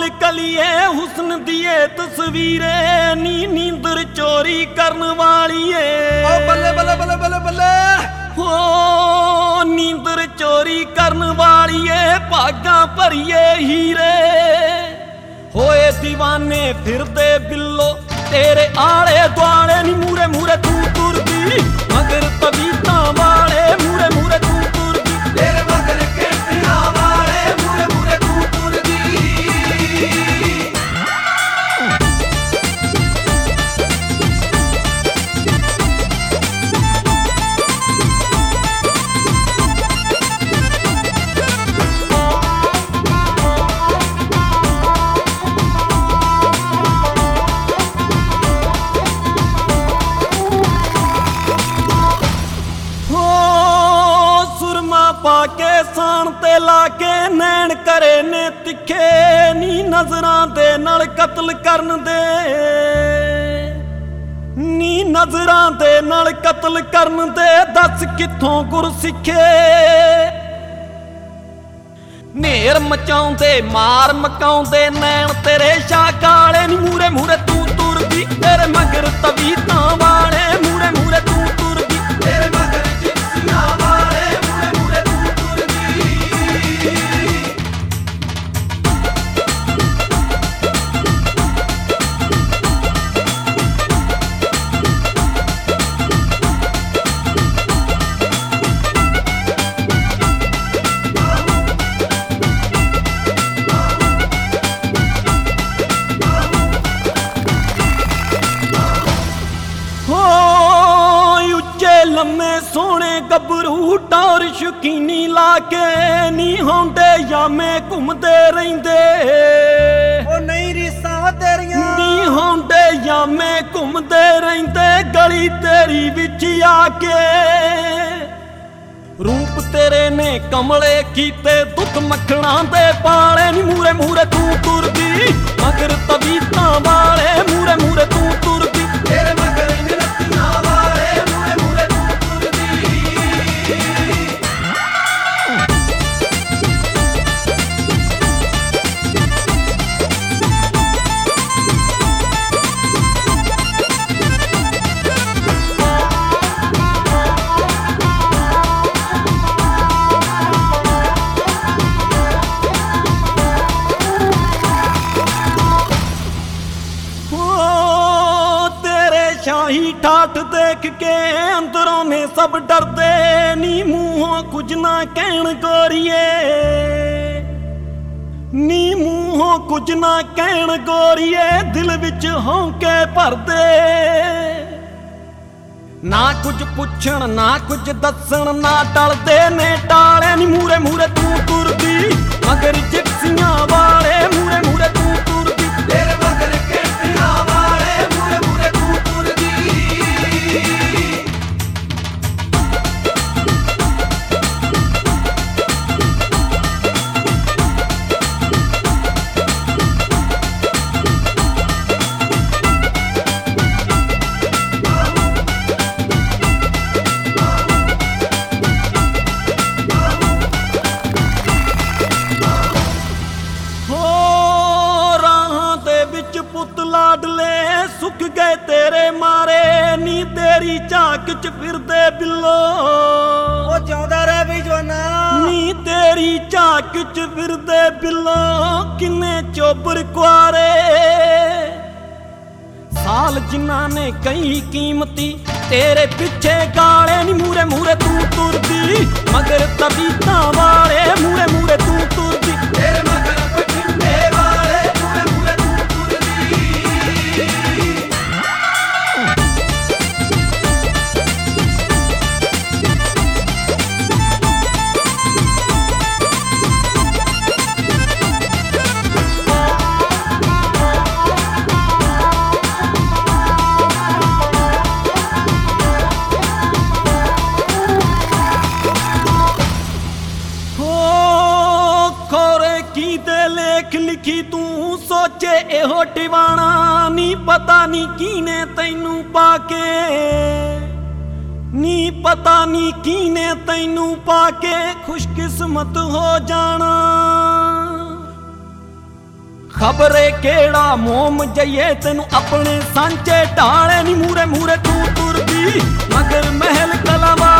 कल कलिए हुस्न दिए तस्वीरे नी नींदर चोरी करन वालीए बल्ले बल्ले बल्ले बल्ले बल्ले हो नींदर चोरी करन वालीए भागा भरिए हीरे होए दीवाने फिरदे बिल्लो तेरे आले दुआले नी मूरे मूरे तू तुरदी मगर तबीता वाले मूरे मूरे तू तुरदी तेरे मगर केटिया वाले मूरे मूरे तू तुरदी पाके साण ते लाके नैन करे ने तिखे नी नजरां दे नाल कत्ल करन दे नी नजरां दे नाल कत्ल करन दे दस कित्थों गुर सिखे नेर मचाउंदे मार मकाउंदे नैन तेरे शाह काले नी मूरे मूरे तू तुरदी तेरे मगर तबीतां वाले मूरे मूरे तू तुरदी तेरे मगर जिप्सियां वाले मूरे मूरे तू लम्मे सोने गबरू टौर शकीनी लाके नी होंदे यामे घूमदे रहिंदे ओ नहीं रीसां तेरियां नी होंदे यामे घूमदे रहिंदे गली तेरी विच आके रूप तेरे ने कमले कीते दुख मखणा दे पाले नी मूरे मूरे तू तुरदी मगर तबीतां वाले मूरे मूरे तू तुरदी तेरे मगर निरतियां वाले मूरे मूरे तू तुरदी शाही ठाठ देख के अंदरों में सब डरदे नी मूहों कुछ ना कहण गोरिए नी मूहों कुछ ना कहण गोरिए दिल विच हौंके भरदे ना कुछ पुछण ना कुछ दसन ना टलदे ने टाले नी मूरे मूरे तू तुरदी मगर जिप्सियां वाले मूरे मूरे तू तुरदी तेरे मगर केटिया वाले मूरे मूरे तू तुरदी सुख गए तेरे मारे नी तेरी झाक च फिरदे बिल्लो ओ जिउंदा रह भी जवाना नी तेरी झाक च फिरदे बिल्लो किन्ने चोबर कुआरे साल जिन्ना ने कई कीमती तेरे पिछे गाले नी मूरे मूरे तू तुरदी मगर तबीतां वाले मूरे मूरे तू तुरदी तेरे मगर बठिंडे वाले मूरे मूरे तू तुरदी लिखी तू सोचे एहो टिवाणा नी पता नी कीने तैनू पाके नी पता नी कीने तैनू पाके खुशकिस्मत हो जाना। ਖਬਰੇ ਕਿਹੜਾ ਮੋਮ ਜਈਏ ਤੈਨੂੰ ਆਪਣੇ ਸਾਂਝੇ ਢਾਲੇ ਨੀ ਮੂਰੇ ਮੂਰੇ ਤੂੰ ਤੁਰਦੀ ਮਗਰ ਮਹਿਲ ਕਲਾਵਾ